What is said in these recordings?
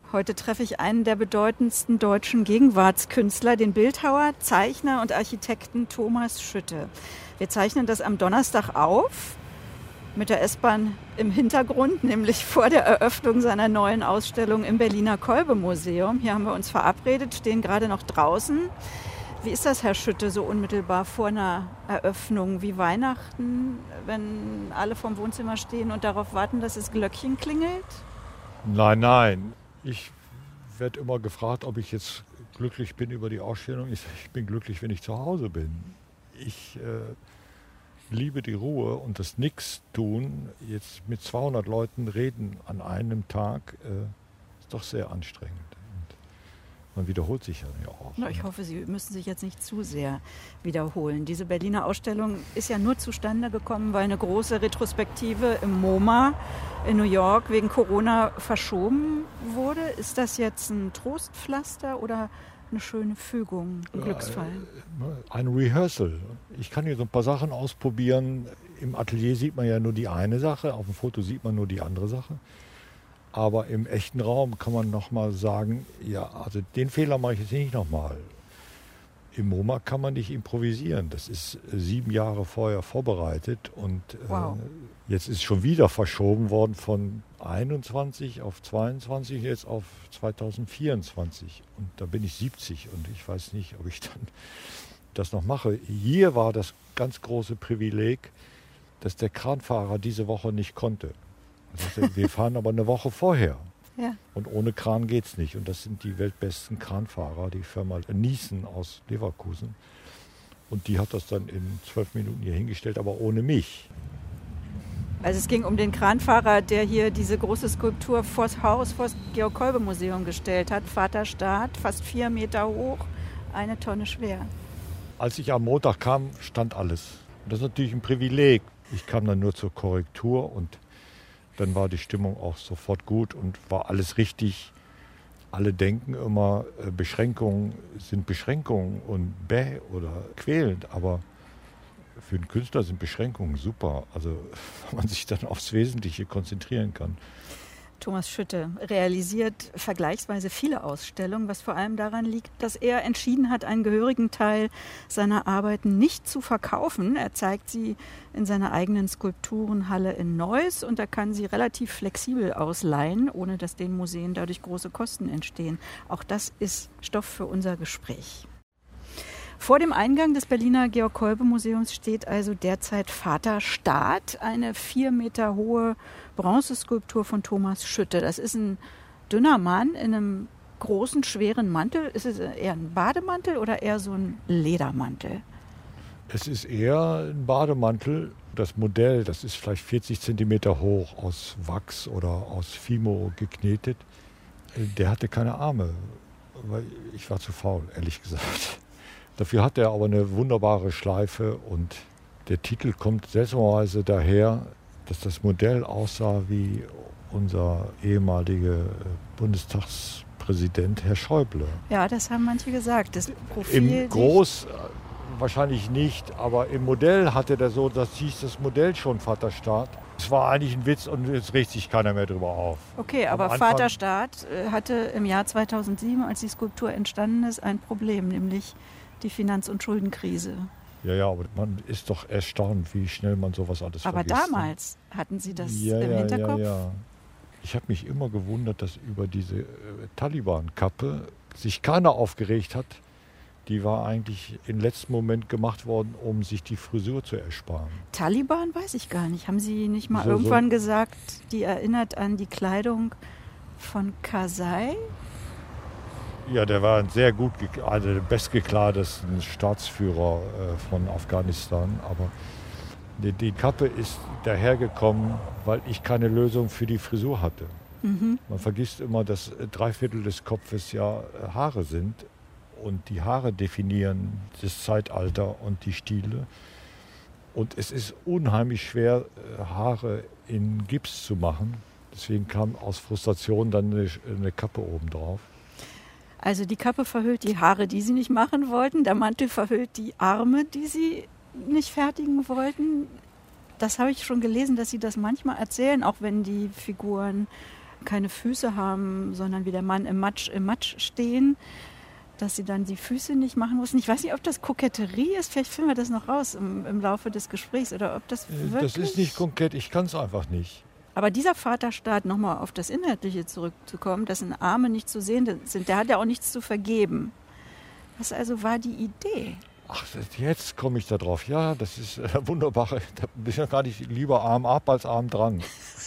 Heute treffe ich einen der bedeutendsten deutschen Gegenwartskünstler, den Bildhauer, Zeichner und Architekten Thomas Schütte. Wir zeichnen das am Donnerstag auf, mit der S-Bahn im Hintergrund, nämlich vor der Eröffnung seiner neuen Ausstellung im Berliner Kolbe-Museum. Hier haben wir uns verabredet, stehen gerade noch draußen. Wie ist das, Herr Schütte, so unmittelbar vor einer Eröffnung wie Weihnachten, wenn alle vorm Wohnzimmer stehen und darauf warten, dass das Glöckchen klingelt? Nein. Ich werde immer gefragt, ob ich jetzt glücklich bin über die Ausstellung. Ich bin glücklich, wenn ich zu Hause bin. Ich liebe die Ruhe und das Nichtstun. Jetzt mit 200 Leuten reden an einem Tag ist doch sehr anstrengend. Man wiederholt sich ja auch. Na, ich hoffe, Sie müssen sich jetzt nicht zu sehr wiederholen. Diese Berliner Ausstellung ist ja nur zustande gekommen, weil eine große Retrospektive im MoMA in New York wegen Corona verschoben wurde. Ist das jetzt ein Trostpflaster oder eine schöne Fügung, ein Glücksfall? Ein Rehearsal. Ich kann hier so ein paar Sachen ausprobieren. Im Atelier sieht man ja nur die eine Sache, auf dem Foto sieht man nur die andere Sache. Aber im echten Raum kann man nochmal sagen, ja, also den Fehler mache ich jetzt nicht nochmal. Im MoMA kann man nicht improvisieren. Das ist 7 Jahre vorher vorbereitet und wow. Jetzt ist schon wieder verschoben worden von 21 auf 22, jetzt auf 2024. Und da bin ich 70 und ich weiß nicht, ob ich dann das noch mache. Hier war das ganz große Privileg, dass der Kranfahrer diese Woche nicht konnte. Wir fahren aber eine Woche vorher. Ja. Und ohne Kran geht es nicht. Und das sind die weltbesten Kranfahrer, die Firma Niesen aus Leverkusen. Und die hat das dann in 12 Minuten hier hingestellt, aber ohne mich. Also es ging um den Kranfahrer, der hier diese große Skulptur vors Haus, vors Georg-Kolbe-Museum gestellt hat. Vaterstaat, fast 4 Meter hoch, 1 Tonne schwer. Als ich am Montag kam, stand alles. Und das ist natürlich ein Privileg. Ich kam dann nur zur Korrektur und dann war die Stimmung auch sofort gut und war alles richtig. Alle denken immer, Beschränkungen sind Beschränkungen und bäh oder quälend. Aber für einen Künstler sind Beschränkungen super. Also wenn man sich dann aufs Wesentliche konzentrieren kann. Thomas Schütte realisiert vergleichsweise viele Ausstellungen, was vor allem daran liegt, dass er entschieden hat, einen gehörigen Teil seiner Arbeiten nicht zu verkaufen. Er zeigt sie in seiner eigenen Skulpturenhalle in Neuss und er kann sie relativ flexibel ausleihen, ohne dass den Museen dadurch große Kosten entstehen. Auch das ist Stoff für unser Gespräch. Vor dem Eingang des Berliner Georg-Kolbe-Museums steht also derzeit Vaterstaat, eine 4 Meter hohe Bronzeskulptur von Thomas Schütte. Das ist ein dünner Mann in einem großen, schweren Mantel. Ist es eher ein Bademantel oder eher so ein Ledermantel? Es ist eher ein Bademantel. Das Modell, das ist vielleicht 40 Zentimeter hoch, aus Wachs oder aus Fimo geknetet. Der hatte keine Arme, weil ich war zu faul, ehrlich gesagt. Dafür hat er aber eine wunderbare Schleife und der Titel kommt seltsamerweise daher, dass das Modell aussah wie unser ehemaliger Bundestagspräsident Herr Schäuble. Ja, das haben manche gesagt. Das Profil im Groß wahrscheinlich nicht, aber im Modell hatte der so, das hieß das Modell schon Vaterstaat. Es war eigentlich ein Witz und jetzt regt sich keiner mehr drüber auf. Okay, aber Vaterstaat hatte im Jahr 2007, als die Skulptur entstanden ist, ein Problem, nämlich die Finanz- und Schuldenkrise. Ja, aber man ist doch erstaunt, wie schnell man sowas alles vergisst. Aber damals hatten Sie das im Hinterkopf? Ja. Ich habe mich immer gewundert, dass über diese Taliban-Kappe sich keiner aufgeregt hat. Die war eigentlich im letzten Moment gemacht worden, um sich die Frisur zu ersparen. Taliban weiß ich gar nicht. Haben Sie nicht mal irgendwann gesagt, die erinnert an die Kleidung von Karzai? Ja, der war ein sehr gut, also der bestgekleidetste Staatsführer von Afghanistan. Aber die Kappe ist dahergekommen, weil ich keine Lösung für die Frisur hatte. Mhm. Man vergisst immer, dass 3/4 des Kopfes ja Haare sind. Und die Haare definieren das Zeitalter und die Stile. Und es ist unheimlich schwer, Haare in Gips zu machen. Deswegen kam aus Frustration dann eine Kappe oben drauf. Also die Kappe verhüllt die Haare, die Sie nicht machen wollten. Der Mantel verhüllt die Arme, die Sie nicht fertigen wollten. Das habe ich schon gelesen, dass Sie das manchmal erzählen, auch wenn die Figuren keine Füße haben, sondern wie der Mann im Matsch stehen, dass sie dann die Füße nicht machen mussten. Ich weiß nicht, ob das Koketterie ist, vielleicht finden wir das noch raus im Laufe des Gesprächs, oder ob das wirklich... Das ist nicht kokett, ich kann es einfach nicht. Aber dieser Vaterstaat, nochmal auf das Inhaltliche zurückzukommen, dessen Arme nicht zu sehen sind, der hat ja auch nichts zu vergeben. Was also war die Idee? Ach, jetzt komme ich da drauf. Ja, das ist wunderbar. Da bin ich ja gar nicht lieber Arm ab als Arm dran.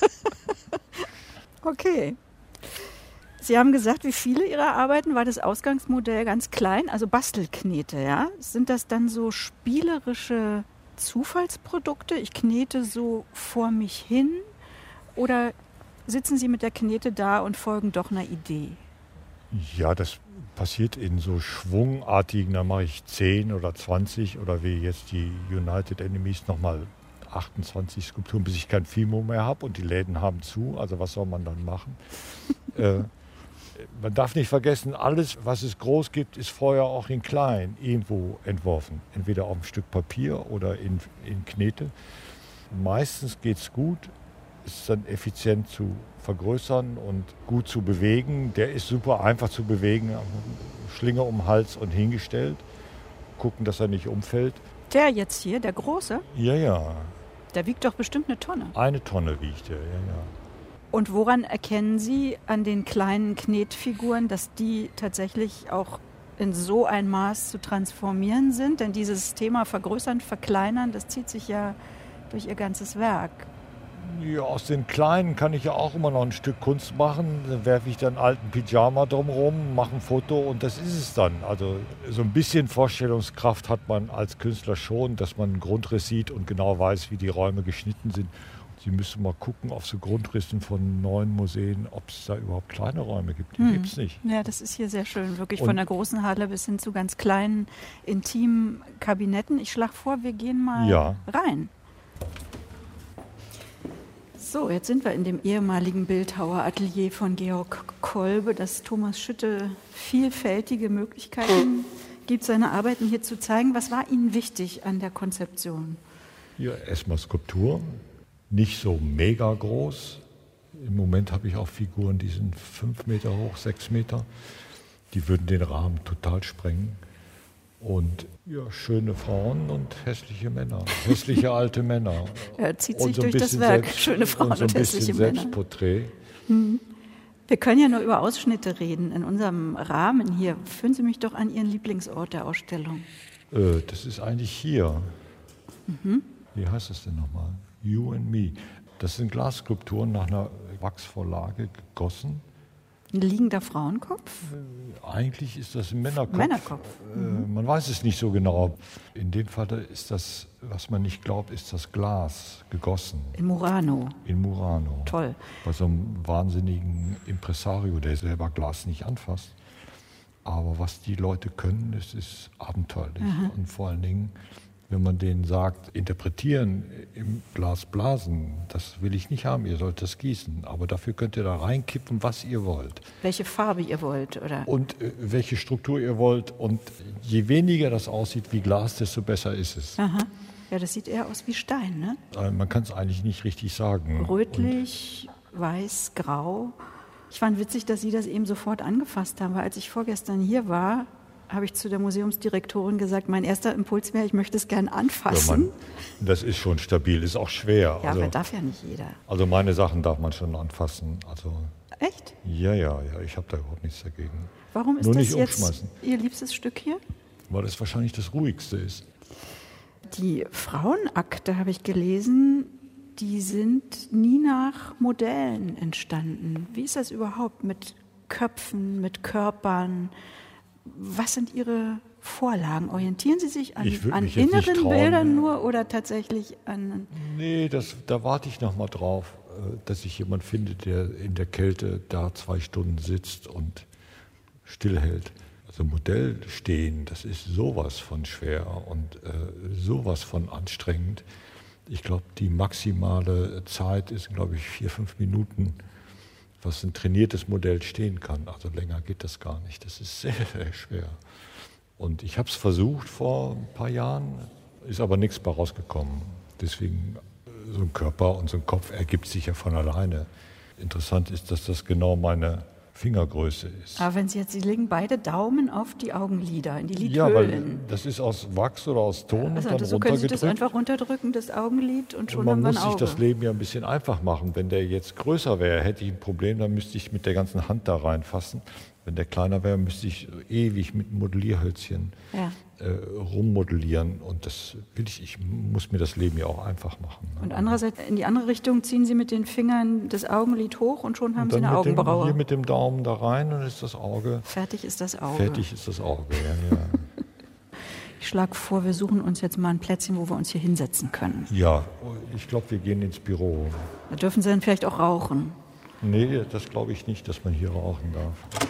Okay. Sie haben gesagt, wie viele Ihrer Arbeiten war das Ausgangsmodell ganz klein, also Bastelknete, ja? Sind das dann so spielerische Zufallsprodukte? Ich knete so vor mich hin, oder sitzen Sie mit der Knete da und folgen doch einer Idee? Ja, das passiert in so schwungartigen, da mache ich 10 oder 20 oder wie jetzt die United Enemies nochmal 28 Skulpturen, bis ich kein Fimo mehr habe und die Läden haben zu. Also was soll man dann machen? Man darf nicht vergessen, alles, was es groß gibt, ist vorher auch in klein irgendwo entworfen. Entweder auf ein Stück Papier oder in Knete. Meistens geht es gut, ist dann effizient zu vergrößern und gut zu bewegen. Der ist super einfach zu bewegen, Schlinge um den Hals und hingestellt. Gucken, dass er nicht umfällt. Der jetzt hier, der große? Ja. Der wiegt doch bestimmt eine Tonne. 1 Tonne wiegt er, ja. Und woran erkennen Sie an den kleinen Knetfiguren, dass die tatsächlich auch in so ein Maß zu transformieren sind? Denn dieses Thema vergrößern, verkleinern, das zieht sich ja durch Ihr ganzes Werk. Ja, aus den Kleinen kann ich ja auch immer noch ein Stück Kunst machen. Dann werfe ich dann einen alten Pyjama drumherum, mache ein Foto und das ist es dann. Also so ein bisschen Vorstellungskraft hat man als Künstler schon, dass man einen Grundriss sieht und genau weiß, wie die Räume geschnitten sind. Sie müssen mal gucken auf so Grundrissen von neuen Museen, ob es da überhaupt kleine Räume gibt. Die gibt es nicht. Ja, das ist hier sehr schön. Wirklich von der großen Halle bis hin zu ganz kleinen, intimen Kabinetten. Ich schlage vor, wir gehen mal rein. So, jetzt sind wir in dem ehemaligen Bildhaueratelier von Georg Kolbe, das Thomas Schütte vielfältige Möglichkeiten gibt, seine Arbeiten hier zu zeigen. Was war Ihnen wichtig an der Konzeption? Ja, erstmal Skulptur. Nicht so mega groß. Im Moment habe ich auch Figuren, die sind 5 Meter hoch, 6 Meter. Die würden den Rahmen total sprengen. Und ja, schöne Frauen und hässliche Männer. Hässliche alte Männer. Er zieht sich durch das Werk. Schöne Frauen und hässliche Männer. Selbstporträt. Wir können ja nur über Ausschnitte reden. In unserem Rahmen hier. Führen Sie mich doch an Ihren Lieblingsort der Ausstellung. Das ist eigentlich hier. Wie heißt das denn nochmal? You and Me. Das sind Glasskulpturen nach einer Wachsvorlage gegossen. Ein liegender Frauenkopf? Eigentlich ist das ein Männerkopf. Männerkopf. Man weiß es nicht so genau. In dem Fall ist das, was man nicht glaubt, ist das Glas gegossen. In Murano. In Murano. Toll. Bei so einem wahnsinnigen Impresario, der selber Glas nicht anfasst. Aber was die Leute können, das ist abenteuerlich. Und vor allen Dingen, wenn man denen sagt, interpretieren, im Glas blasen, das will ich nicht haben, ihr sollt das gießen. Aber dafür könnt ihr da reinkippen, was ihr wollt. Welche Farbe ihr wollt, oder? Und welche Struktur ihr wollt. Und je weniger das aussieht wie Glas, desto besser ist es. Aha. Ja, das sieht eher aus wie Stein, ne? Man kann es eigentlich nicht richtig sagen. Rötlich, weiß, grau. Ich fand witzig, dass Sie das eben sofort angefasst haben, weil als ich vorgestern hier war, habe ich zu der Museumsdirektorin gesagt, mein erster Impuls wäre, ich möchte es gern anfassen. Ja, das ist schon stabil, ist auch schwer. Ja, aber darf ja nicht jeder. Also meine Sachen darf man schon anfassen. Also, echt? Ja, ich habe da überhaupt nichts dagegen. Warum ist nur das nicht jetzt umschmeißen. Ihr liebstes Stück hier? Weil es wahrscheinlich das ruhigste ist. Die Frauenakte, habe ich gelesen, die sind nie nach Modellen entstanden. Wie ist das überhaupt mit Köpfen, mit Körpern? Was sind Ihre Vorlagen? Orientieren Sie sich an inneren Bildern nur oder tatsächlich an... Nee, da warte ich noch mal drauf, dass ich jemanden finde, der in der Kälte da 2 Stunden sitzt und stillhält. Also Modell stehen, das ist sowas von schwer und sowas von anstrengend. Ich glaube, die maximale Zeit ist, glaube ich, 4-5 Minuten, was ein trainiertes Modell stehen kann. Also länger geht das gar nicht. Das ist sehr, sehr schwer. Und ich habe es versucht vor ein paar Jahren, ist aber nichts bei rausgekommen. Deswegen, so ein Körper und so ein Kopf ergibt sich ja von alleine. Interessant ist, dass das genau meine Fingergröße ist. Aber wenn Sie legen beide Daumen auf die Augenlider, in die Lidhöhlen. Ja, weil das ist aus Wachs oder aus Ton Also, und dann so können Sie das runtergedrückt. einfach runterdrücken, das Augenlid, und schon Und man haben wir ein muss sich Auge. das Leben ja ein bisschen einfach machen. Wenn der jetzt größer wäre, hätte ich ein Problem, dann müsste ich mit der ganzen Hand da reinfassen. Wenn der kleiner wäre, müsste ich ewig mit Modellierhölzchen rummodellieren. Und das will ich muss mir das Leben ja auch einfach machen. Und andererseits, in die andere Richtung ziehen Sie mit den Fingern das Augenlid hoch und schon haben Sie eine Augenbraue. Hier mit dem Daumen da rein und ist das Auge. Fertig ist das Auge. Fertig ist das Auge, ja. Ich schlage vor, wir suchen uns jetzt mal ein Plätzchen, wo wir uns hier hinsetzen können. Ja, ich glaube, wir gehen ins Büro. Da dürfen Sie dann vielleicht auch rauchen. Nee, das glaube ich nicht, dass man hier rauchen darf.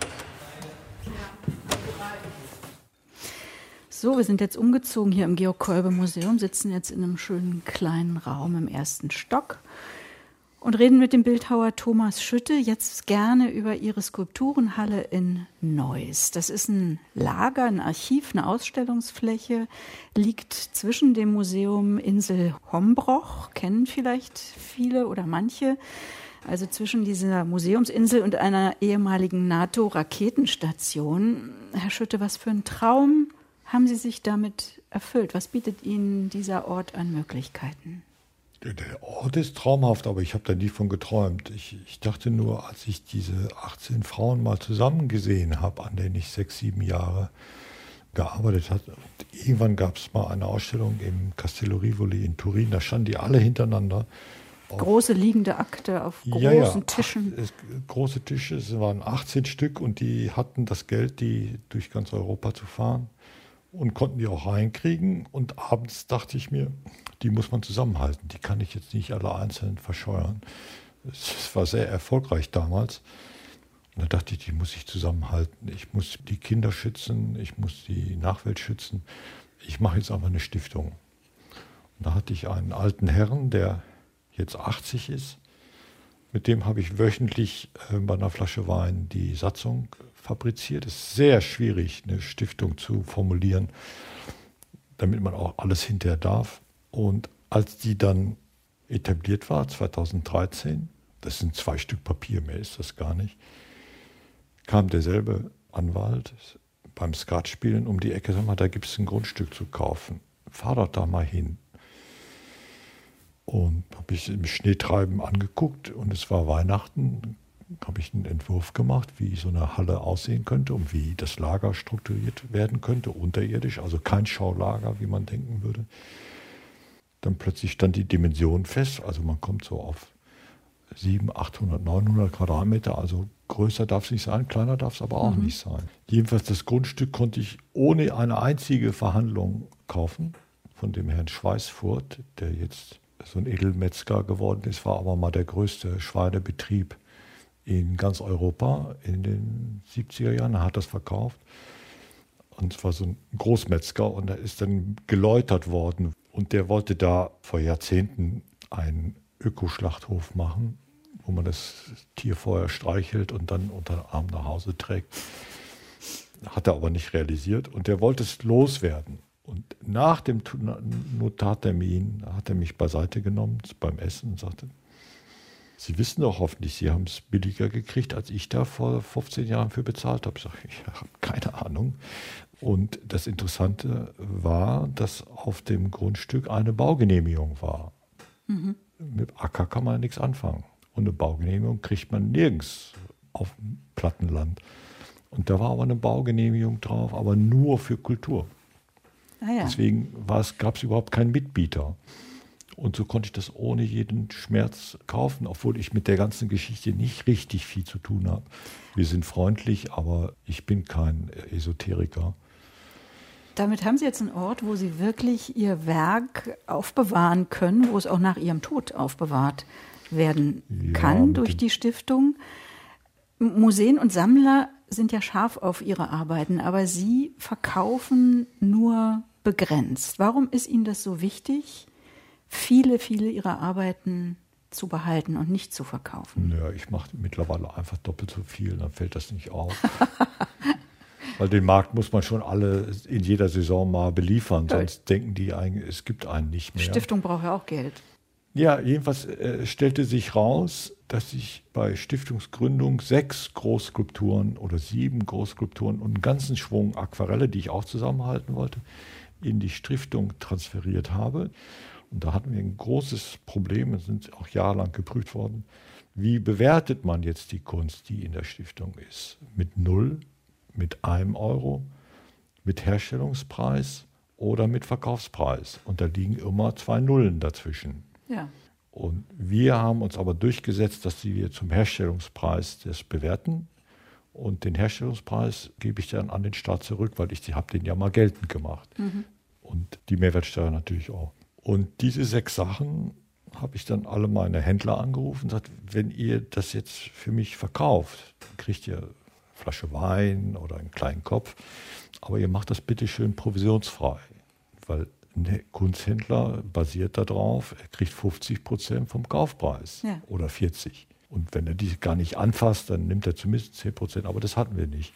So, wir sind jetzt umgezogen hier im Georg-Kolbe-Museum, sitzen jetzt in einem schönen kleinen Raum im 1. Stock und reden mit dem Bildhauer Thomas Schütte jetzt gerne über Ihre Skulpturenhalle in Neuss. Das ist ein Lager, ein Archiv, eine Ausstellungsfläche, liegt zwischen dem Museum Insel Hombroch, kennen vielleicht viele oder manche, also zwischen dieser Museumsinsel und einer ehemaligen NATO-Raketenstation. Herr Schütte, was für ein Traum haben Sie sich damit erfüllt? Was bietet Ihnen dieser Ort an Möglichkeiten? Der Ort ist traumhaft, aber ich habe da nie von geträumt. Ich dachte nur, als ich diese 18 Frauen mal zusammen gesehen habe, an denen ich 6, 7 Jahre gearbeitet habe. Irgendwann gab es mal eine Ausstellung im Castello Rivoli in Turin, da standen die alle hintereinander. Große liegende Akte auf großen Tischen. Große Tische, es waren 18 Stück und die hatten das Geld, die durch ganz Europa zu fahren. Und konnten die auch reinkriegen. Und abends dachte ich mir, die muss man zusammenhalten. Die kann ich jetzt nicht alle einzeln verscheuern. Es war sehr erfolgreich damals. Und da dachte ich, die muss ich zusammenhalten. Ich muss die Kinder schützen, ich muss die Nachwelt schützen. Ich mache jetzt einfach eine Stiftung. Und da hatte ich einen alten Herrn, der jetzt 80 ist. Mit dem habe ich wöchentlich bei einer Flasche Wein die Satzung fabriziert. Es ist sehr schwierig, eine Stiftung zu formulieren, damit man auch alles hinterher darf. Und als die dann etabliert war, 2013, das sind 2 Stück Papier, mehr ist das gar nicht, kam derselbe Anwalt beim Skatspielen um die Ecke, sag mal, da gibt es ein Grundstück zu kaufen. Fahr doch da mal hin. Und habe ich im Schneetreiben angeguckt und es war Weihnachten, habe ich einen Entwurf gemacht, wie so eine Halle aussehen könnte und wie das Lager strukturiert werden könnte, unterirdisch, also kein Schaulager, wie man denken würde. Dann plötzlich stand die Dimension fest, also man kommt so auf 700, 800, 900 Quadratmeter, also größer darf es nicht sein, kleiner darf es aber auch nicht sein. Jedenfalls das Grundstück konnte ich ohne eine einzige Verhandlung kaufen, von dem Herrn Schweißfurt, der jetzt so ein Edelmetzger geworden ist, war aber mal der größte Schweinebetrieb in ganz Europa in den 70er Jahren. Er hat das verkauft und es war so ein Großmetzger und er ist dann geläutert worden. Und der wollte da vor Jahrzehnten einen Ökoschlachthof machen, wo man das Tier vorher streichelt und dann unter den Arm nach Hause trägt. Hat er aber nicht realisiert und der wollte es loswerden. Und nach dem Notartermin hat er mich beiseite genommen beim Essen und sagte, Sie wissen doch hoffentlich, Sie haben es billiger gekriegt, als ich da vor 15 Jahren für bezahlt habe. Ich sage, ich habe keine Ahnung. Und das Interessante war, dass auf dem Grundstück eine Baugenehmigung war. Mit Acker kann man nichts anfangen. Und eine Baugenehmigung kriegt man nirgends auf dem Plattenland. Und da war aber eine Baugenehmigung drauf, aber nur für Kultur. Deswegen gab es überhaupt keinen Mitbieter. Und so konnte ich das ohne jeden Schmerz kaufen, obwohl ich mit der ganzen Geschichte nicht richtig viel zu tun habe. Wir sind freundlich, aber ich bin kein Esoteriker. Damit haben Sie jetzt einen Ort, wo Sie wirklich Ihr Werk aufbewahren können, wo es auch nach Ihrem Tod aufbewahrt werden kann durch die Stiftung. Museen und Sammler sind ja scharf auf ihre Arbeiten, aber Sie verkaufen nur begrenzt. Warum ist Ihnen das so wichtig, viele Ihrer Arbeiten zu behalten und nicht zu verkaufen? Ja, ich mache mittlerweile einfach doppelt so viel, dann fällt das nicht auf. Weil den Markt muss man schon alle in jeder Saison mal beliefern, sonst denken die eigentlich, es gibt einen nicht mehr. Stiftung braucht ja auch Geld. Ja, jedenfalls stellte sich raus, dass ich bei Stiftungsgründung 6 Großskulpturen oder 7 Großskulpturen und einen ganzen Schwung Aquarelle, die ich auch zusammenhalten wollte, in die Stiftung transferiert habe. Und da hatten wir ein großes Problem, es sind auch jahrelang geprüft worden. Wie bewertet man jetzt die Kunst, die in der Stiftung ist? Mit 0, mit 1 Euro, mit Herstellungspreis oder mit Verkaufspreis? Und da liegen immer 2 Nullen dazwischen. Ja. Und wir haben uns aber durchgesetzt, dass wir zum Herstellungspreis das bewerten. Und den Herstellungspreis gebe ich dann an den Staat zurück, weil ich habe den ja mal geltend gemacht. Und die Mehrwertsteuer natürlich auch. Und diese 6 Sachen habe ich dann alle meine Händler angerufen und gesagt, wenn ihr das jetzt für mich verkauft, dann kriegt ihr eine Flasche Wein oder einen kleinen Kopf, aber ihr macht das bitte schön provisionsfrei, weil ein Kunsthändler basiert darauf, er kriegt 50% vom Kaufpreis oder 40%. Und wenn er die gar nicht anfasst, dann nimmt er zumindest 10%, aber das hatten wir nicht.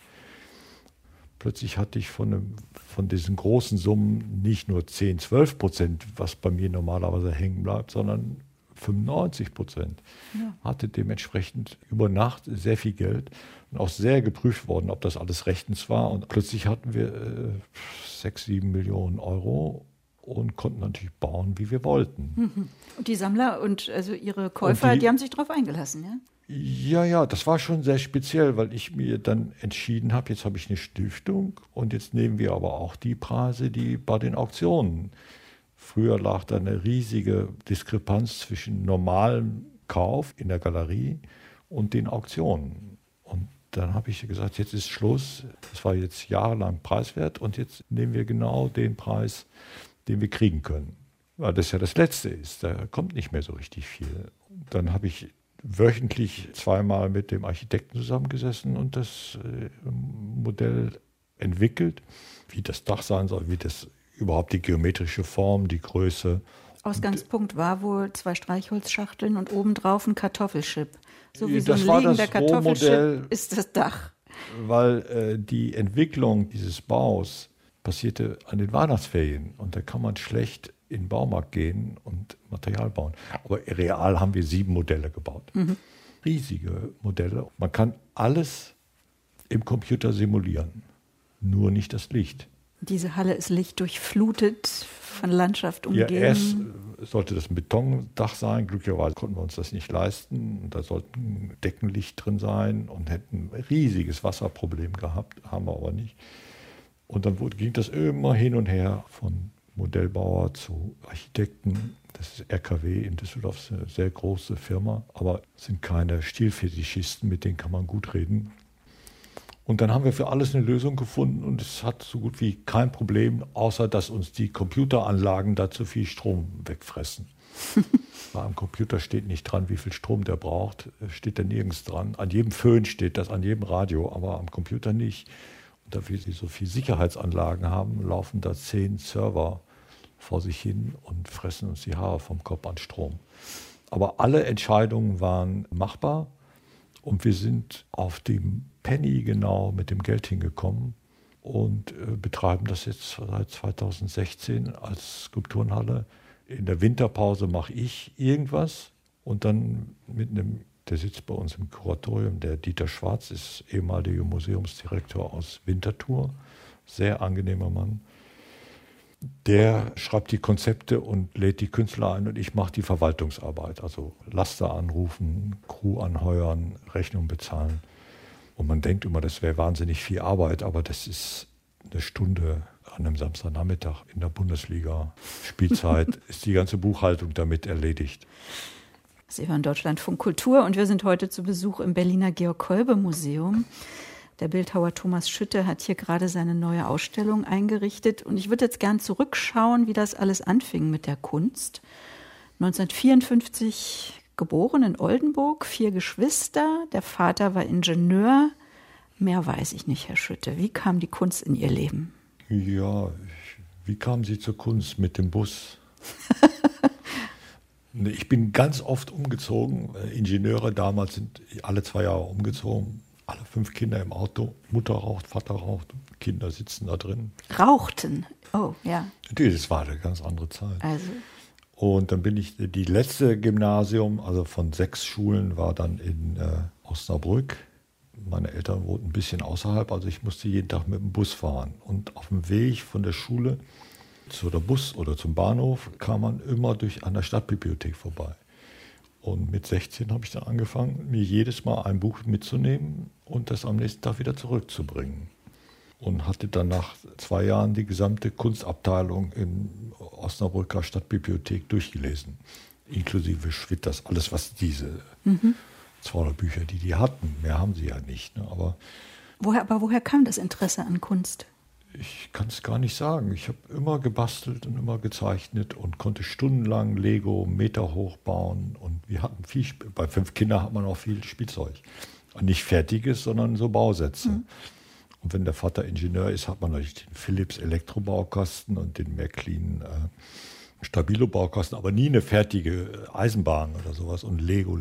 Plötzlich hatte ich von diesen großen Summen nicht nur 10-12%, was bei mir normalerweise hängen bleibt, sondern 95%. Ja. Hatte dementsprechend über Nacht sehr viel Geld und auch sehr geprüft worden, ob das alles rechtens war. Und plötzlich hatten wir 6-7 Millionen Euro und konnten natürlich bauen, wie wir wollten. Und die Sammler und also ihre Käufer, die haben sich darauf eingelassen, ja? Ja, das war schon sehr speziell, weil ich mir dann entschieden habe, jetzt habe ich eine Stiftung und jetzt nehmen wir aber auch die Preise, die bei den Auktionen. Früher lag da eine riesige Diskrepanz zwischen normalem Kauf in der Galerie und den Auktionen. Und dann habe ich gesagt, jetzt ist Schluss. Das war jetzt jahrelang preiswert und jetzt nehmen wir genau den Preis, den wir kriegen können. Weil das ja das Letzte ist, da kommt nicht mehr so richtig viel. Dann habe ich wöchentlich 2-mal mit dem Architekten zusammengesessen und das Modell entwickelt, wie das Dach sein soll, wie das überhaupt die geometrische Form, die Größe. Ausgangspunkt war wohl 2 Streichholzschachteln und obendrauf ein Kartoffelchip. So wie das so ein liegender Kartoffelchip ist das Dach. Weil die Entwicklung dieses Baus passierte an den Weihnachtsferien und da kann man schlecht in den Baumarkt gehen und Material bauen. Aber real haben wir 7 Modelle gebaut. Riesige Modelle. Man kann alles im Computer simulieren, nur nicht das Licht. Diese Halle ist lichtdurchflutet, von Landschaft umgeben. Ja, erst sollte das ein Betondach sein. Glücklicherweise konnten wir uns das nicht leisten. Da sollte ein Deckenlicht drin sein und hätten ein riesiges Wasserproblem gehabt. Haben wir aber nicht. Und dann ging das immer hin und her von Modellbauer zu Architekten. Das ist RKW in Düsseldorf, ist eine sehr große Firma, aber es sind keine Stilfetischisten, mit denen kann man gut reden. Und dann haben wir für alles eine Lösung gefunden und es hat so gut wie kein Problem, außer dass uns die Computeranlagen da zu viel Strom wegfressen. Weil am Computer steht nicht dran, wie viel Strom der braucht, steht da nirgends dran. An jedem Föhn steht das, an jedem Radio, aber am Computer nicht. Und da wir so viele Sicherheitsanlagen haben, laufen da 10 Server vor sich hin und fressen uns die Haare vom Kopf an Strom. Aber alle Entscheidungen waren machbar und wir sind auf dem Penny genau mit dem Geld hingekommen und betreiben das jetzt seit 2016 als Skulpturenhalle. In der Winterpause mache ich irgendwas und dann mit einem, der sitzt bei uns im Kuratorium, der Dieter Schwarz ist ehemaliger Museumsdirektor aus Winterthur, sehr angenehmer Mann. Der schreibt die Konzepte und lädt die Künstler ein und ich mache die Verwaltungsarbeit, also Laster anrufen, Crew anheuern, Rechnung bezahlen. Und man denkt immer, das wäre wahnsinnig viel Arbeit, aber das ist eine Stunde an einem Samstagnachmittag in der Bundesliga. Spielzeit ist die ganze Buchhaltung damit erledigt. Sie hören Deutschlandfunk Kultur und wir sind heute zu Besuch im Berliner Georg-Kolbe-Museum. Der Bildhauer Thomas Schütte hat hier gerade seine neue Ausstellung eingerichtet. Und ich würde jetzt gern zurückschauen, wie das alles anfing mit der Kunst. 1954 geboren in Oldenburg, 4 Geschwister. Der Vater war Ingenieur. Mehr weiß ich nicht, Herr Schütte. Wie kam die Kunst in Ihr Leben? Ja, wie kam sie zur Kunst? Mit dem Bus. Ich bin ganz oft umgezogen. Ingenieure damals sind alle 2 Jahre umgezogen. Alle 5 Kinder im Auto. Mutter raucht, Vater raucht. Kinder sitzen da drin. Rauchten? Oh, ja. Das war eine ganz andere Zeit. Also. Und dann bin ich, die letzte Gymnasium, also von 6 Schulen, war dann in Osnabrück. Meine Eltern wohnten ein bisschen außerhalb, also ich musste jeden Tag mit dem Bus fahren. Und auf dem Weg von der Schule zu der Bus oder zum Bahnhof kam man immer an der Stadtbibliothek vorbei. Und mit 16 habe ich dann angefangen, mir jedes Mal ein Buch mitzunehmen und das am nächsten Tag wieder zurückzubringen. Und hatte dann nach 2 Jahren die gesamte Kunstabteilung in Osnabrücker Stadtbibliothek durchgelesen. Inklusive Schwitters, alles was diese 200 Bücher, die hatten. Mehr haben sie ja nicht. Ne? Aber woher kam das Interesse an Kunst? Ich kann es gar nicht sagen. Ich habe immer gebastelt und immer gezeichnet und konnte stundenlang Lego Meter hoch bauen. Und wir hatten bei 5 Kindern hat man auch viel Spielzeug. Und nicht fertiges, sondern so Bausätze. Und wenn der Vater Ingenieur ist, hat man natürlich den Philips Elektrobaukasten und den Märklin Stabilo-Baukasten, aber nie eine fertige Eisenbahn oder sowas. Und Lego.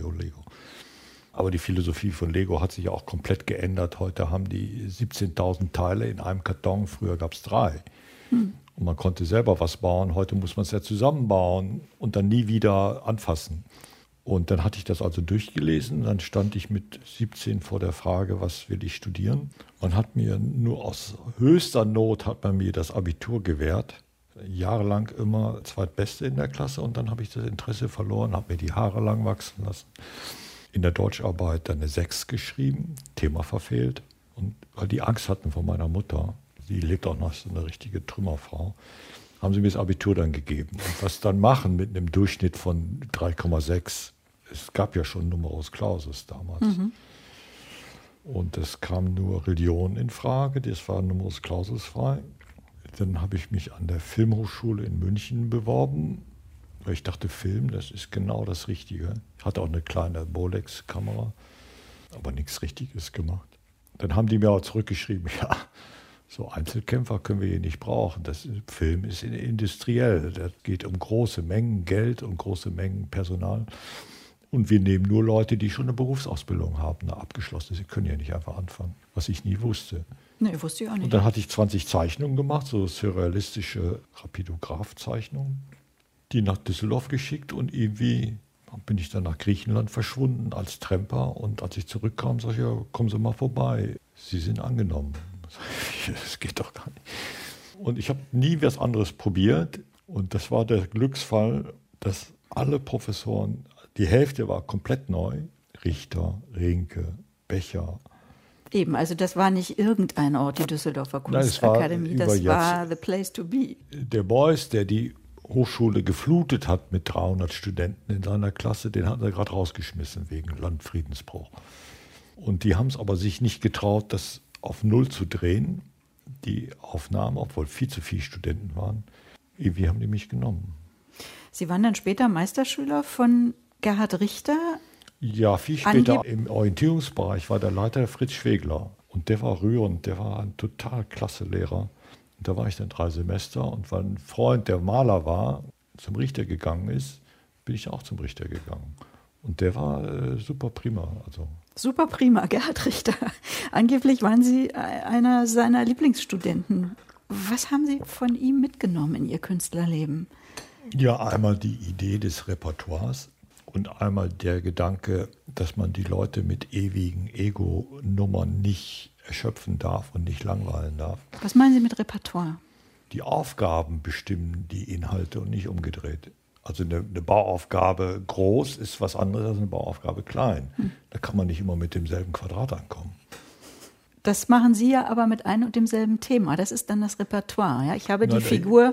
Aber die Philosophie von Lego hat sich ja auch komplett geändert. Heute haben die 17.000 Teile in einem Karton. Früher gab es 3. Und man konnte selber was bauen. Heute muss man es ja zusammenbauen und dann nie wieder anfassen. Und dann hatte ich das also durchgelesen. Dann stand ich mit 17 vor der Frage, was will ich studieren? Man hat mir nur aus höchster Not hat man mir das Abitur gewährt. Jahrelang immer Zweitbeste in der Klasse. Und dann habe ich das Interesse verloren, habe mir die Haare lang wachsen lassen. In der Deutscharbeit dann eine 6 geschrieben, Thema verfehlt. Und weil die Angst hatten vor meiner Mutter, die lebt auch noch, so eine richtige Trümmerfrau, haben sie mir das Abitur dann gegeben. Und was dann machen mit einem Durchschnitt von 3,6, es gab ja schon Numerus Clausus damals. Und es kam nur Religion in Frage, das war Numerus Clausus frei. Dann habe ich mich an der Filmhochschule in München beworben. Weil ich dachte, Film, das ist genau das Richtige. Ich hatte auch eine kleine Bolex-Kamera, aber nichts Richtiges gemacht. Dann haben die mir auch zurückgeschrieben, ja, so Einzelkämpfer können wir hier nicht brauchen. Film ist industriell, das geht um große Mengen Geld und große Mengen Personal. Und wir nehmen nur Leute, die schon eine Berufsausbildung haben, eine abgeschlossene. Sie können ja nicht einfach anfangen, was ich nie wusste. Nee, wusste ich auch nicht. Und dann hatte ich 20 Zeichnungen gemacht, so surrealistische Rapidograph-Zeichnungen. Die nach Düsseldorf geschickt und irgendwie bin ich dann nach Griechenland verschwunden als Tramper. Und als ich zurückkam, sage ich, ja, kommen Sie mal vorbei. Sie sind angenommen. Das geht doch gar nicht. Und ich habe nie was anderes probiert. Und das war der Glücksfall, dass alle Professoren, die Hälfte war komplett neu. Richter, Rinke, Becher. Eben, also das war nicht irgendein Ort, die Düsseldorfer Kunstakademie. Das war the place to be. Der Beuys, der die Hochschule geflutet hat mit 300 Studenten in seiner Klasse, den hat er gerade rausgeschmissen wegen Landfriedensbruch. Und die haben es aber sich nicht getraut, das auf 0 zu drehen, die Aufnahmen, obwohl viel zu viele Studenten waren. Irgendwie haben die mich genommen. Sie waren dann später Meisterschüler von Gerhard Richter? Ja, viel später im Orientierungsbereich war der Leiter Fritz Schwegler. Und der war rührend, der war ein total klasse Lehrer. Und da war ich dann 3 Semester und weil ein Freund, der Maler war, zum Richter gegangen ist, bin ich auch zum Richter gegangen. Und der war super prima. Also. Super prima, Gerhard Richter. Angeblich waren Sie einer seiner Lieblingsstudenten. Was haben Sie von ihm mitgenommen in Ihr Künstlerleben? Ja, einmal die Idee des Repertoires und einmal der Gedanke, dass man die Leute mit ewigen Ego-Nummern nicht erschöpfen darf und nicht langweilen darf. Was meinen Sie mit Repertoire? Die Aufgaben bestimmen die Inhalte und nicht umgedreht. Also eine Bauaufgabe groß ist was anderes als eine Bauaufgabe klein. Da kann man nicht immer mit demselben Quadrat ankommen. Das machen Sie ja aber mit einem und demselben Thema. Das ist dann das Repertoire. Ja? Ich habe die Figur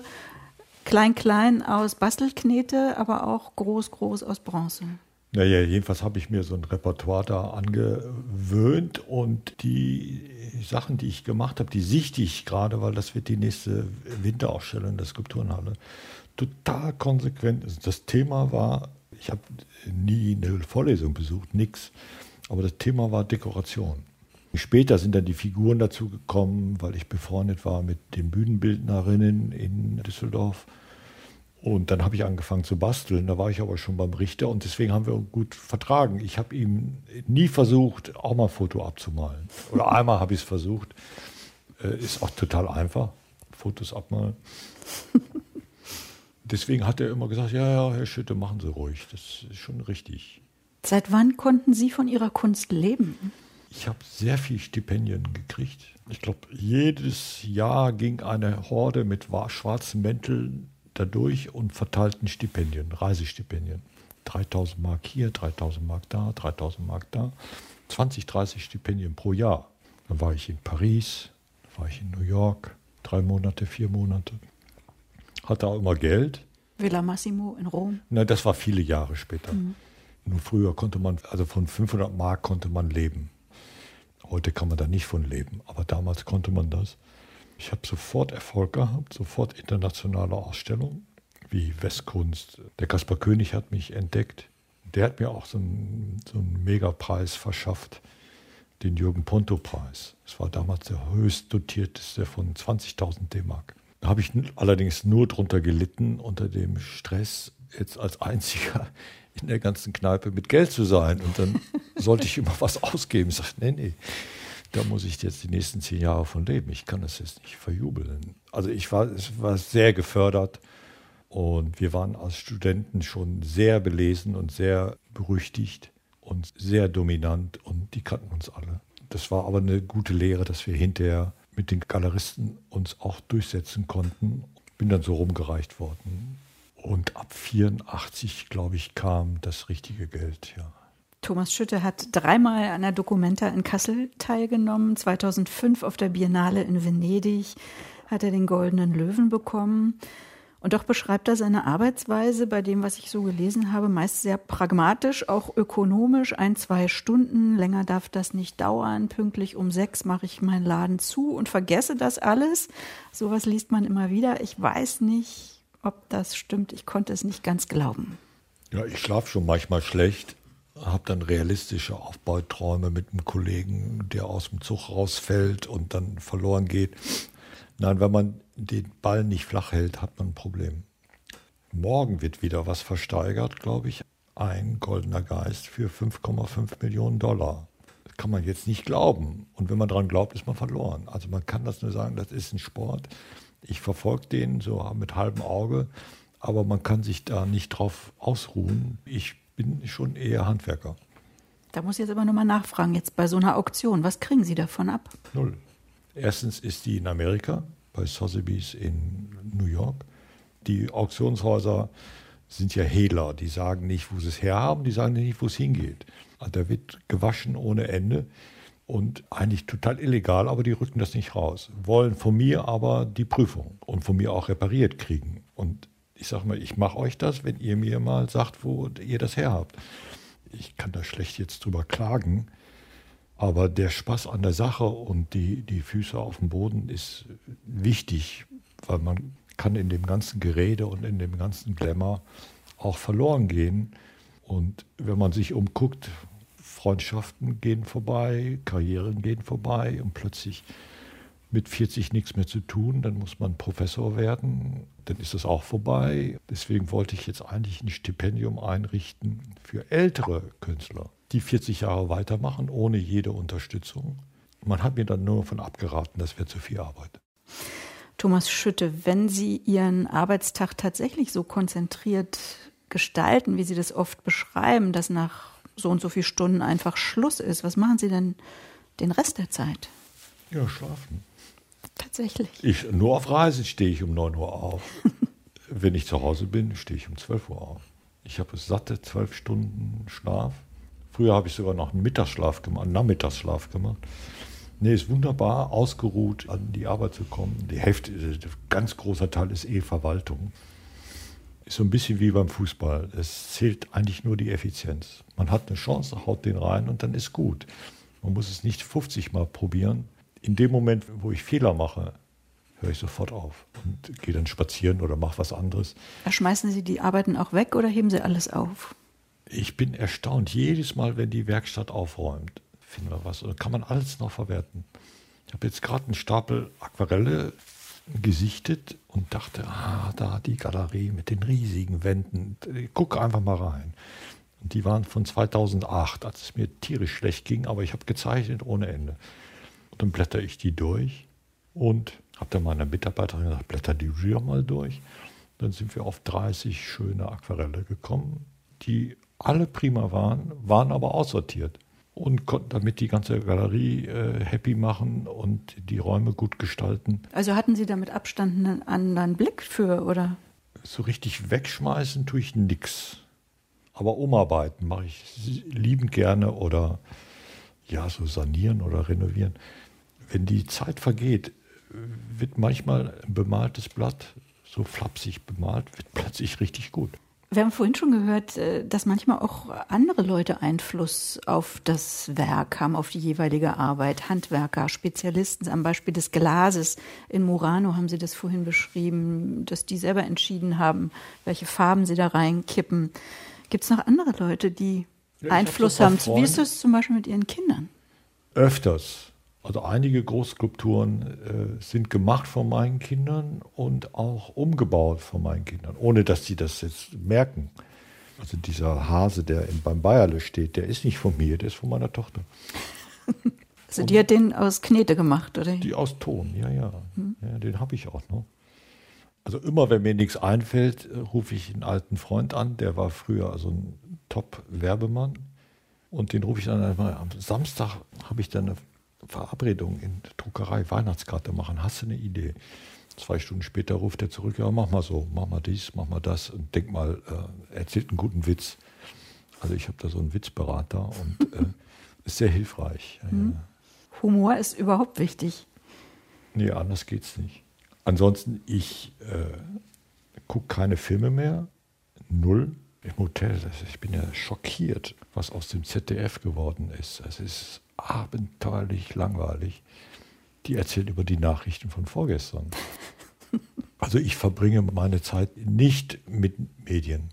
klein aus Bastelknete, aber auch groß aus Bronze. Naja, jedenfalls habe ich mir so ein Repertoire da angewöhnt und die Sachen, die ich gemacht habe, die sichte ich gerade, weil das wird die nächste Winterausstellung in der Skulpturenhalle, total konsequent. Das Thema war, ich habe nie eine Vorlesung besucht, nichts, aber das Thema war Dekoration. Später sind dann die Figuren dazu gekommen, weil ich befreundet war mit den Bühnenbildnerinnen in Düsseldorf. Und dann habe ich angefangen zu basteln, da war ich aber schon beim Richter und deswegen haben wir gut vertragen. Ich habe ihm nie versucht, auch mal ein Foto abzumalen. Oder einmal habe ich es versucht. Ist auch total einfach, Fotos abmalen. deswegen hat er immer gesagt, ja, Herr Schütte, machen Sie ruhig, das ist schon richtig. Seit wann konnten Sie von Ihrer Kunst leben? Ich habe sehr viele Stipendien gekriegt. Ich glaube, jedes Jahr ging eine Horde mit schwarzen Mänteln dadurch und verteilten Stipendien, Reisestipendien. 3.000 Mark hier, 3.000 Mark da, 3.000 Mark da. 20, 30 Stipendien pro Jahr. Dann war ich in Paris, dann war ich in New York, 3 Monate, 4 Monate. Hatte auch immer Geld. Villa Massimo in Rom? Na, das war viele Jahre später. Nur früher konnte man, also von 500 Mark konnte man leben. Heute kann man da nicht von leben, aber damals konnte man das. Ich habe sofort Erfolg gehabt, sofort internationale Ausstellungen, wie Westkunst. Der Kaspar König hat mich entdeckt. Der hat mir auch so einen Megapreis verschafft, den Jürgen-Ponto-Preis. Das war damals der höchst dotierteste von 20.000 D-Mark. Da habe ich allerdings nur drunter gelitten, unter dem Stress, jetzt als Einziger in der ganzen Kneipe mit Geld zu sein. Und dann sollte ich immer was ausgeben. Ich sagte, nee, da muss ich jetzt die nächsten 10 Jahre von leben. Ich kann das jetzt nicht verjubeln. Also es war sehr gefördert. Und wir waren als Studenten schon sehr belesen und sehr berüchtigt und sehr dominant. Und die kannten uns alle. Das war aber eine gute Lehre, dass wir hinterher mit den Galeristen uns auch durchsetzen konnten. Bin dann so rumgereicht worden. Und ab 84, glaube ich, kam das richtige Geld, ja. Thomas Schütte hat 3-mal an der Documenta in Kassel teilgenommen. 2005 auf der Biennale in Venedig hat er den Goldenen Löwen bekommen. Und doch beschreibt er seine Arbeitsweise bei dem, was ich so gelesen habe, meist sehr pragmatisch, auch ökonomisch. 1-2 Stunden, länger darf das nicht dauern. Pünktlich um 6 mache ich meinen Laden zu und vergesse das alles. Sowas liest man immer wieder. Ich weiß nicht, ob das stimmt. Ich konnte es nicht ganz glauben. Ja, ich schlafe schon manchmal schlecht, habe dann realistische Aufbauträume mit einem Kollegen, der aus dem Zug rausfällt und dann verloren geht. Nein, wenn man den Ball nicht flach hält, hat man ein Problem. Morgen wird wieder was versteigert, glaube ich. Ein goldener Geist für 5,5 Millionen $. Das kann man jetzt nicht glauben. Und wenn man daran glaubt, ist man verloren. Also man kann das nur sagen, das ist ein Sport. Ich verfolge den so mit halbem Auge, aber man kann sich da nicht drauf ausruhen. Ich bin schon eher Handwerker. Da muss ich jetzt aber nochmal nachfragen, jetzt bei so einer Auktion, was kriegen Sie davon ab? 0. Erstens ist die in Amerika, bei Sotheby's in New York. Die Auktionshäuser sind ja Hehler, die sagen nicht, wo sie es herhaben, die sagen nicht, wo es hingeht. Also da wird gewaschen ohne Ende. Und eigentlich total illegal, aber die rücken das nicht raus. Wollen von mir aber die Prüfung und von mir auch repariert kriegen. Und ich sage mal, ich mache euch das, wenn ihr mir mal sagt, wo ihr das her habt. Ich kann da schlecht jetzt drüber klagen, aber der Spaß an der Sache und die Füße auf dem Boden ist wichtig, weil man kann in dem ganzen Gerede und in dem ganzen Glamour auch verloren gehen. Und wenn man sich umguckt, Freundschaften gehen vorbei, Karrieren gehen vorbei und plötzlich mit 40 nichts mehr zu tun, dann muss man Professor werden, dann ist das auch vorbei. Deswegen wollte ich jetzt eigentlich ein Stipendium einrichten für ältere Künstler, die 40 Jahre weitermachen, ohne jede Unterstützung. Man hat mir dann nur davon abgeraten, das wäre zu viel Arbeit. Thomas Schütte, wenn Sie Ihren Arbeitstag tatsächlich so konzentriert gestalten, wie Sie das oft beschreiben, dass nach so und so viele Stunden einfach Schluss ist. Was machen Sie denn den Rest der Zeit? Ja, schlafen. Tatsächlich. Nur auf Reise stehe ich um 9 Uhr auf. Wenn ich zu Hause bin, stehe ich um 12 Uhr auf. Ich habe satte 12 Stunden Schlaf. Früher habe ich sogar noch einen Nachmittagsschlaf gemacht. Nee, ist wunderbar, ausgeruht an die Arbeit zu kommen. Die Hälfte, ein ganz großer Teil ist Verwaltung. Ist so ein bisschen wie beim Fußball. Es zählt eigentlich nur die Effizienz. Man hat eine Chance, haut den rein und dann ist gut. Man muss es nicht 50 Mal probieren. In dem Moment, wo ich Fehler mache, höre ich sofort auf und gehe dann spazieren oder mache was anderes. Schmeißen Sie die Arbeiten auch weg oder heben Sie alles auf? Ich bin erstaunt. Jedes Mal, wenn die Werkstatt aufräumt, finden wir was. Oder kann man alles noch verwerten. Ich habe jetzt gerade einen Stapel Aquarelle gesichtet und dachte, da die Galerie mit den riesigen Wänden. Guck einfach mal rein. Und die waren von 2008, als es mir tierisch schlecht ging, aber ich habe gezeichnet ohne Ende. Und dann blätter ich die durch und habe dann meiner Mitarbeiterin gesagt, blätter die Jury mal durch. Dann sind wir auf 30 schöne Aquarelle gekommen, die alle prima waren aber aussortiert und konnten damit die ganze Galerie happy machen und die Räume gut gestalten. Also hatten Sie da mit Abstand einen anderen Blick für, oder? So richtig wegschmeißen tue ich nix. Aber umarbeiten mache ich liebend gerne oder ja, so sanieren oder renovieren. Wenn die Zeit vergeht, wird manchmal ein bemaltes Blatt, so flapsig bemalt, wird plötzlich richtig gut. Wir haben vorhin schon gehört, dass manchmal auch andere Leute Einfluss auf das Werk haben, auf die jeweilige Arbeit. Handwerker, Spezialisten, am Beispiel des Glases. In Murano haben Sie das vorhin beschrieben, dass die selber entschieden haben, welche Farben sie da reinkippen. Gibt es noch andere Leute, die Einfluss haben? Wie ist das zum Beispiel mit Ihren Kindern? Öfters. Also einige Großskulpturen sind gemacht von meinen Kindern und auch umgebaut von meinen Kindern, ohne dass sie das jetzt merken. Also dieser Hase, der beim Bayerle steht, der ist nicht von mir, der ist von meiner Tochter. Also die hat den aus Knete gemacht, oder? Die aus Ton, ja. Ja, den habe ich auch noch. Also immer, wenn mir nichts einfällt, rufe ich einen alten Freund an, der war früher also ein Top-Werbemann. Und den rufe ich dann einmal, am Samstag habe ich dann eine Verabredung in der Druckerei, Weihnachtskarte machen, hast du eine Idee? 2 Stunden später ruft er zurück, ja, mach mal so, mach mal dies, mach mal das und denk mal, erzählt einen guten Witz. Also ich habe da so einen Witzberater und ist sehr hilfreich. Ja. Humor ist überhaupt wichtig. Nee, anders geht's nicht. Ansonsten, ich gucke keine Filme mehr, 0. Im Hotel, ich bin ja schockiert, was aus dem ZDF geworden ist. Es ist abenteuerlich langweilig. Die erzählen über die Nachrichten von vorgestern. Also ich verbringe meine Zeit nicht mit Medien.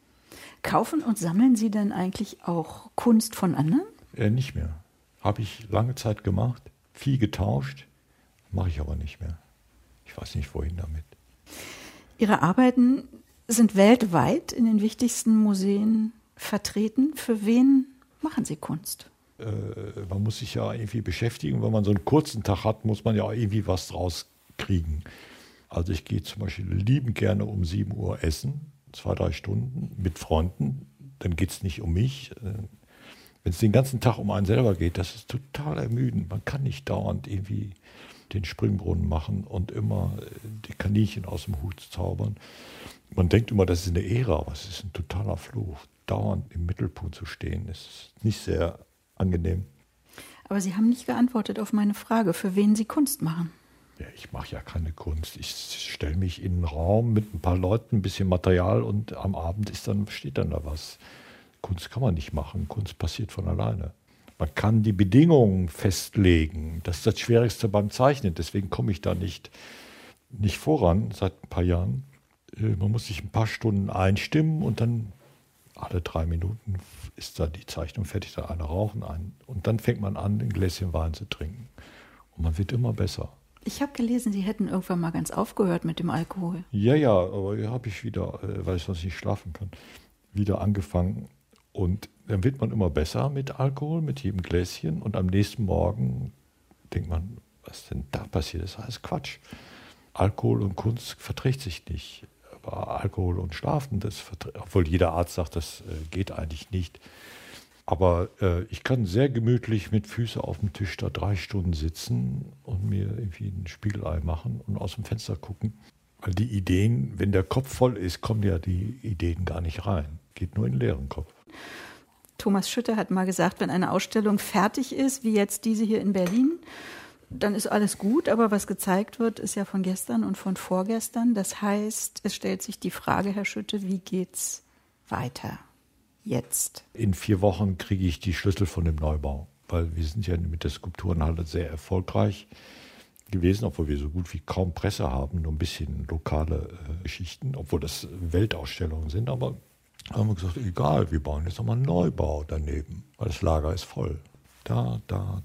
Kaufen und sammeln Sie denn eigentlich auch Kunst von anderen? Nicht mehr. Habe ich lange Zeit gemacht, viel getauscht, mache ich aber nicht mehr. Ich weiß nicht, wohin damit. Ihre Arbeiten sind weltweit in den wichtigsten Museen vertreten. Für wen machen Sie Kunst? Man muss sich ja irgendwie beschäftigen. Wenn man so einen kurzen Tag hat, muss man ja auch irgendwie was draus kriegen. Also ich gehe zum Beispiel liebend gerne um 7 Uhr essen, 2-3 Stunden mit Freunden. Dann geht es nicht um mich. Wenn es den ganzen Tag um einen selber geht, das ist total ermüdend. Man kann nicht dauernd irgendwie den Springbrunnen machen und immer die Kaninchen aus dem Hut zaubern. Man denkt immer, das ist eine Ehre, aber es ist ein totaler Fluch. Dauernd im Mittelpunkt zu stehen, ist nicht sehr angenehm. Aber Sie haben nicht geantwortet auf meine Frage, für wen Sie Kunst machen. Ja, ich mache ja keine Kunst. Ich stelle mich in einen Raum mit ein paar Leuten, ein bisschen Material und am Abend steht dann da was. Kunst kann man nicht machen. Kunst passiert von alleine. Man kann die Bedingungen festlegen. Das ist das Schwierigste beim Zeichnen. Deswegen komme ich da nicht voran seit ein paar Jahren. Man muss sich ein paar Stunden einstimmen und dann alle 3 Minuten ist da die Zeichnung fertig, da eine rauchen ein. Und dann fängt man an, ein Gläschen Wein zu trinken. Und man wird immer besser. Ich habe gelesen, Sie hätten irgendwann mal ganz aufgehört mit dem Alkohol. Ja, aber habe ich wieder, weil ich sonst nicht schlafen kann, wieder angefangen. Und dann wird man immer besser mit Alkohol, mit jedem Gläschen. Und am nächsten Morgen denkt man, was denn da passiert? Das ist alles Quatsch. Alkohol und Kunst verträgt sich nicht. Aber Alkohol und Schlafen, obwohl jeder Arzt sagt, das geht eigentlich nicht. Aber ich kann sehr gemütlich mit Füßen auf dem Tisch da 3 Stunden sitzen und mir irgendwie ein Spiegelei machen und aus dem Fenster gucken. Weil die Ideen, wenn der Kopf voll ist, kommen ja die Ideen gar nicht rein. Geht nur in den leeren Kopf. Thomas Schütte hat mal gesagt, wenn eine Ausstellung fertig ist, wie jetzt diese hier in Berlin, dann ist alles gut, aber was gezeigt wird, ist ja von gestern und von vorgestern. Das heißt, es stellt sich die Frage, Herr Schütte, wie geht's weiter jetzt? In 4 Wochen kriege ich die Schlüssel von dem Neubau, weil wir sind ja mit der Skulpturenhalle sehr erfolgreich gewesen, obwohl wir so gut wie kaum Presse haben, nur ein bisschen lokale Geschichten, obwohl das Weltausstellungen sind. Aber haben wir gesagt, egal, wir bauen jetzt nochmal einen Neubau daneben, weil das Lager ist voll. Da.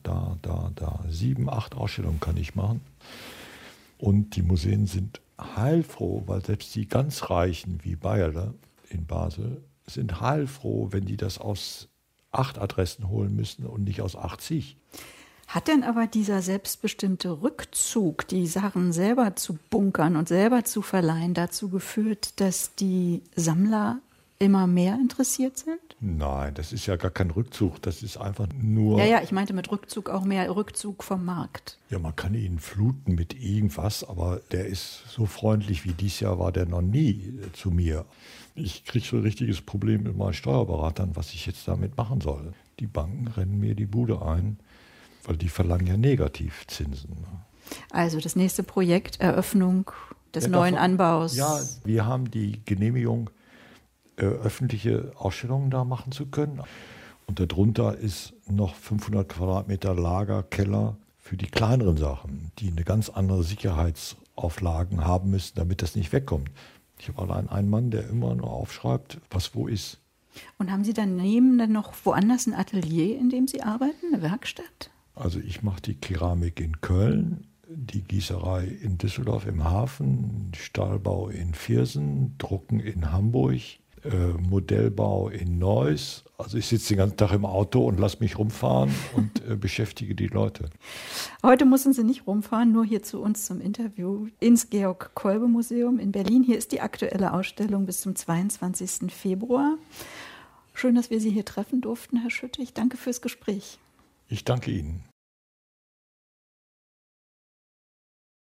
7, 8 Ausstellungen kann ich machen. Und die Museen sind heilfroh, weil selbst die ganz Reichen wie Bayerle in Basel sind heilfroh, wenn die das aus 8 Adressen holen müssen und nicht aus 80. Hat denn aber dieser selbstbestimmte Rückzug, die Sachen selber zu bunkern und selber zu verleihen, dazu geführt, dass die Sammler immer mehr interessiert sind? Nein, das ist ja gar kein Rückzug, das ist einfach nur... Ja, ich meinte mit Rückzug auch mehr Rückzug vom Markt. Ja, man kann ihn fluten mit irgendwas, aber der ist so freundlich wie dieses Jahr war der noch nie zu mir. Ich kriege so ein richtiges Problem mit meinen Steuerberatern, was ich jetzt damit machen soll. Die Banken rennen mir die Bude ein, weil die verlangen ja Negativzinsen. Also das nächste Projekt, Eröffnung des neuen Anbaus. Ja, wir haben die Genehmigung, öffentliche Ausstellungen da machen zu können. Und darunter ist noch 500 Quadratmeter Lager, Keller für die kleineren Sachen, die eine ganz andere Sicherheitsauflagen haben müssen, damit das nicht wegkommt. Ich habe allein einen Mann, der immer nur aufschreibt, was wo ist. Und haben Sie daneben dann noch woanders ein Atelier, in dem Sie arbeiten, eine Werkstatt? Also ich mache die Keramik in Köln, die Gießerei in Düsseldorf im Hafen, Stahlbau in Viersen, Drucken in Hamburg, Modellbau in Neuss. Also ich sitze den ganzen Tag im Auto und lasse mich rumfahren und beschäftige die Leute. Heute müssen Sie nicht rumfahren, nur hier zu uns zum Interview ins Georg-Kolbe-Museum in Berlin. Hier ist die aktuelle Ausstellung bis zum 22. Februar. Schön, dass wir Sie hier treffen durften, Herr Schütte. Ich danke fürs Gespräch. Ich danke Ihnen.